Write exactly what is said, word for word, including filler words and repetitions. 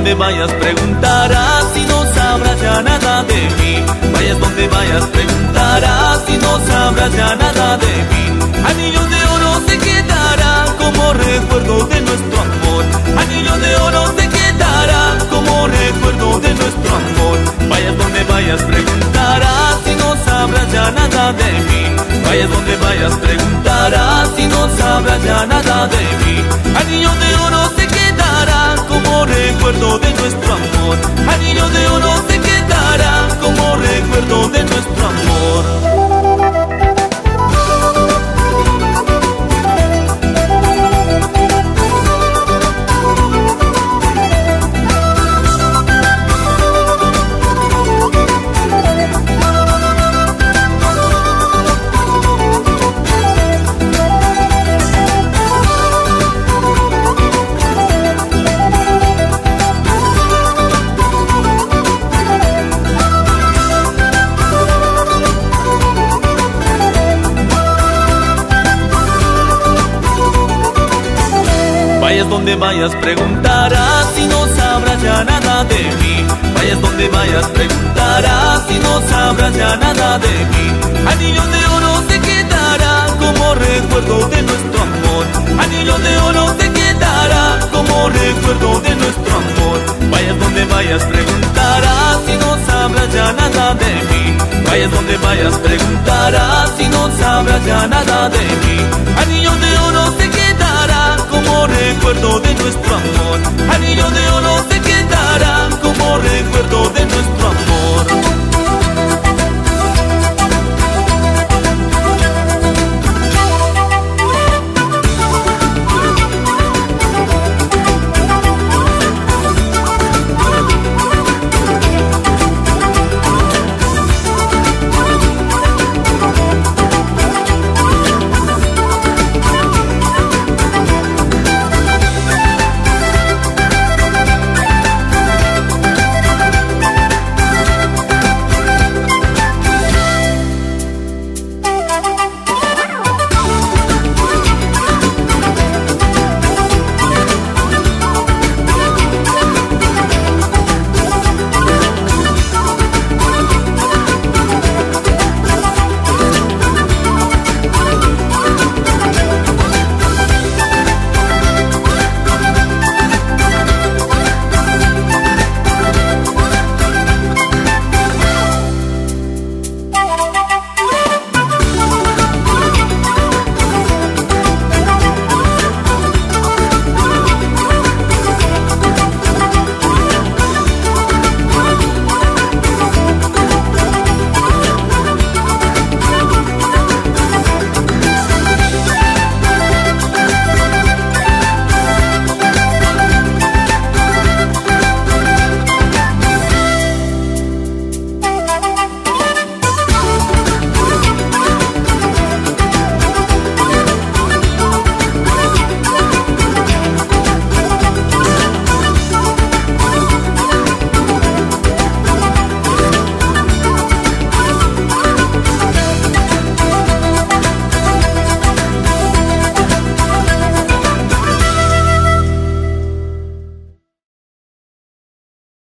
donde vayas preguntarás y no sabrás ya nada de mí. Vayas donde vayas preguntarás y no sabrás ya nada de mí. Anillo de oro se quedará como recuerdo de nuestro amor. Anillo de oro se quedará como recuerdo de nuestro amor. Vayas donde vayas preguntarás y no sabrás ya nada de mí. Vayas donde vayas preguntarás y no sabrás ya nada de mí. Anillo de oro se quedará como recuerdo de nuestro amor. Anillo de oro se quedará como recuerdo de nuestro amor. Vayas donde vayas preguntarás y no sabrás ya nada de mí. Vayas donde vayas preguntarás y no sabrás ya nada de mí. Anillo de oro se quedará como recuerdo de nuestro amor. Anillo de oro se quedará como recuerdo de nuestro amor. Vayas donde vayas preguntarás y no sabrás ya nada de mí. Vayas donde vayas preguntarás y no sabrás ya nada de mí. Anillo de oro se quedará como recuerdo de nuestro amor. Anillo de oro